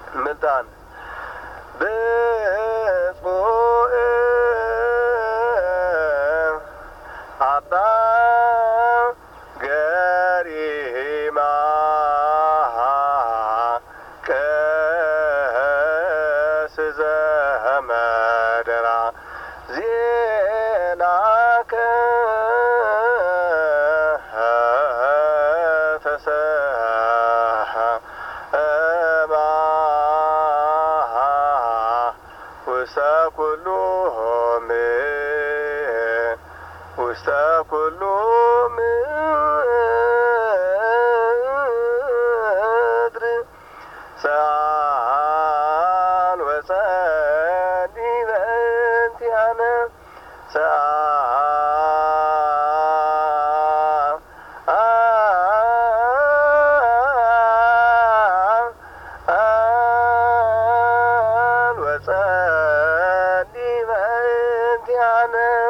ምልጣን ብፁዕ አባ ገሪማ ቀስ ዘመደራ ዜናከ ተሰማ ውስተ ኩሉ ምድር ሰአል ወጸልይ በእንቲአነ ሰአል ወጸልይ በእንቲአነ